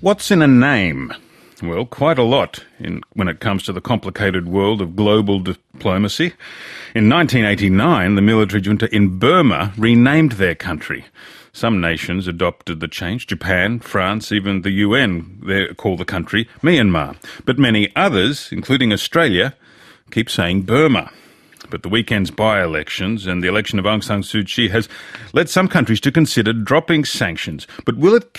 What's in a name? Well, quite a lot when it comes to the complicated world of global diplomacy. In 1989, the military junta in Burma renamed their country. Some nations adopted the change. Japan, France, even the UN, they call the country Myanmar. But many others, including Australia, keep saying Burma. But the weekend's by-elections and the election of Aung San Suu Kyi has led some countries to consider dropping sanctions. But will it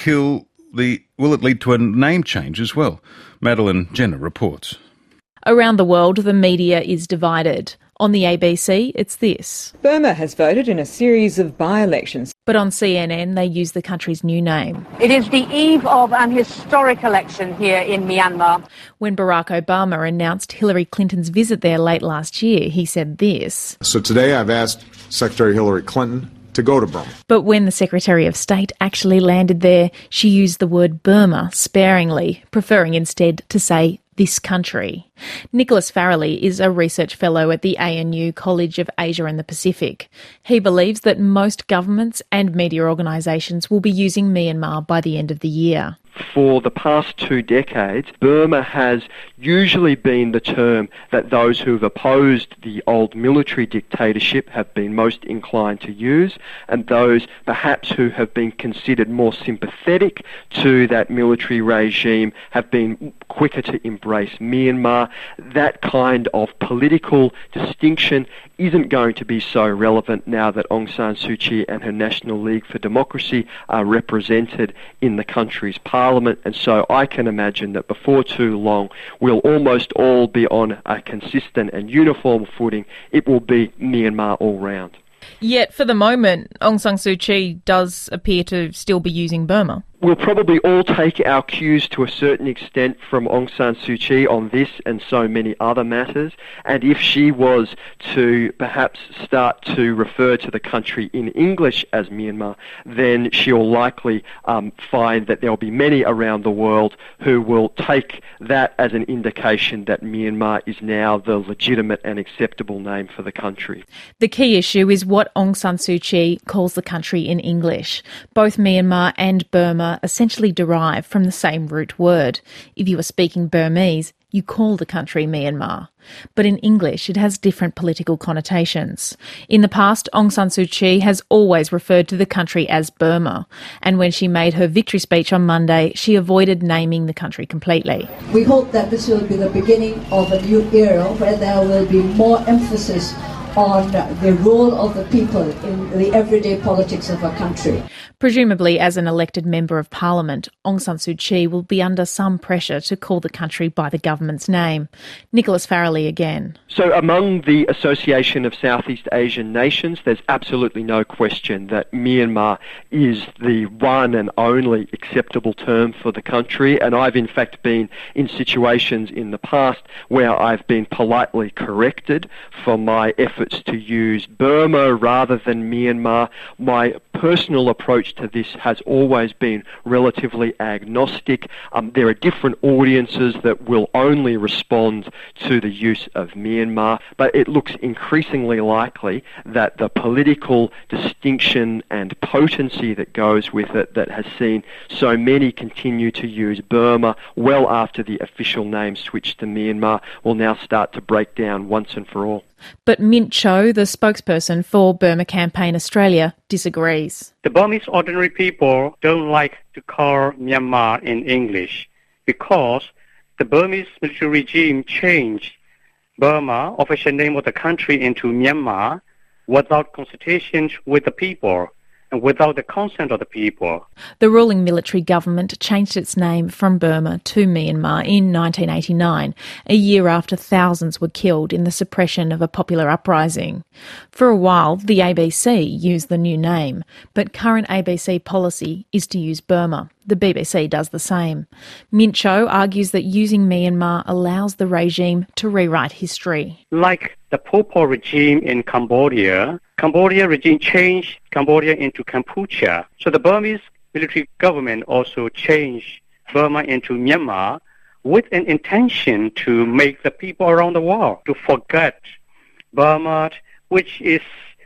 lead to a name change as well? Madeline Jenner reports. Around the world, the media is divided. On the ABC, it's this. Burma has voted in a series of by-elections. But on CNN, they use the country's new name. It is the eve of an historic election here in Myanmar. When Barack Obama announced Hillary Clinton's visit there late last year, he said this. So today I've asked Secretary Hillary Clinton to go to Burma. But when the Secretary of State actually landed there, she used the word Burma sparingly, preferring instead to say this country. Nicholas Farrelly is a research fellow at the ANU College of Asia and the Pacific. He believes that most governments and media organisations will be using Myanmar by the end of the year. For the past 2 decades, Burma has usually been the term that those who have opposed the old military dictatorship have been most inclined to use, and those perhaps who have been considered more sympathetic to that military regime have been quicker to embrace Myanmar. That kind of political distinction isn't going to be so relevant now that Aung San Suu Kyi and her National League for Democracy are represented in the country's parliament, and so I can imagine that before too long we'll almost all be on a consistent and uniform footing. It will be Myanmar all round. Yet for the moment, Aung San Suu Kyi does appear to still be using Burma. We'll probably all take our cues to a certain extent from Aung San Suu Kyi on this and so many other matters, and if she was to perhaps start to refer to the country in English as Myanmar, then she'll likely find that there'll be many around the world who will take that as an indication that Myanmar is now the legitimate and acceptable name for the country. The key issue is what Aung San Suu Kyi calls the country in English. Both Myanmar and Burma essentially derive from the same root word. If you are speaking Burmese, you call the country Myanmar. But in English, it has different political connotations. In the past, Aung San Suu Kyi has always referred to the country as Burma. And when she made her victory speech on Monday, she avoided naming the country completely. We hope that this will be the beginning of a new era where there will be more emphasis on the role of the people in the everyday politics of our country. Presumably, as an elected member of parliament, Aung San Suu Kyi will be under some pressure to call the country by the government's name. Nicholas Farrelly again. So among the Association of Southeast Asian Nations, there's absolutely no question that Myanmar is the one and only acceptable term for the country, and I've in fact been in situations in the past where I've been politely corrected for my efforts to use Burma rather than Myanmar. My personal approach to this has always been relatively agnostic. There are different audiences that will only respond to the use of Myanmar, but it looks increasingly likely that the political distinction and potency that goes with it, that has seen so many continue to use Burma well after the official name switched to Myanmar, will now start to break down once and for all. But Mint Cho, the spokesperson for Burma Campaign Australia, disagrees. The Burmese ordinary people don't like to call Myanmar in English because the Burmese military regime changed Burma, official name of the country, into Myanmar without consultation with the people and without the consent of the people. The ruling military government changed its name from Burma to Myanmar in 1989, a year after thousands were killed in the suppression of a popular uprising. For a while, the ABC used the new name, but current ABC policy is to use Burma. The BBC does the same. Mint Cho argues that using Myanmar allows the regime to rewrite history. Like the Pol Pot regime in Cambodia, Cambodia regime changed Cambodia into Kampuchea. So the Burmese military government also changed Burma into Myanmar with an intention to make the people around the world to forget Burma, which is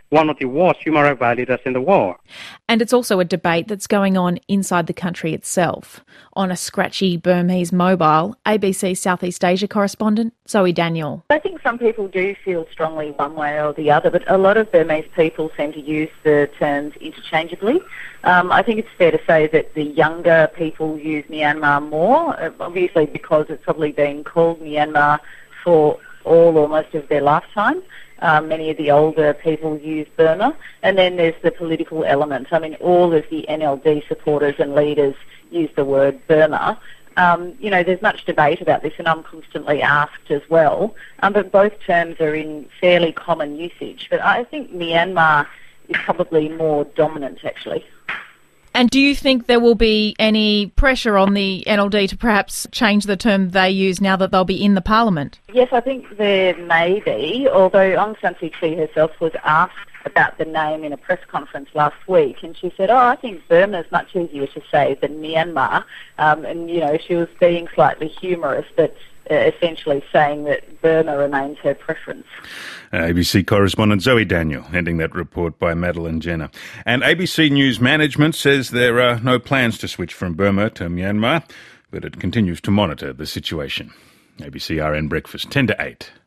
one of the worst human rights violators in the world. And it's also a debate that's going on inside the country itself. On a scratchy Burmese mobile, ABC Southeast Asia correspondent Zoe Daniel. I think some people do feel strongly one way or the other, but a lot of Burmese people seem to use the terms interchangeably. I think it's fair to say that the younger people use Myanmar more, obviously because it's probably been called Myanmar for all or most of their lifetime. Many of the older people use Burma. And then there's the political element. I mean, all of the NLD supporters and leaders use the word Burma. There's much debate about this, and I'm constantly asked as well. But both terms are in fairly common usage. But I think Myanmar is probably more dominant, actually. And do you think there will be any pressure on the NLD to perhaps change the term they use now that they'll be in the parliament? Yes, I think there may be, although Aung San Suu Kyi herself was asked about the name in a press conference last week, and she said, I think Burma is much easier to say than Myanmar. She was being slightly humorous, but essentially saying that Burma remains her preference. ABC correspondent Zoe Daniel ending that report by Madeline Jenner. And ABC News management says there are no plans to switch from Burma to Myanmar, but it continues to monitor the situation. ABC RN Breakfast, 10 to 8.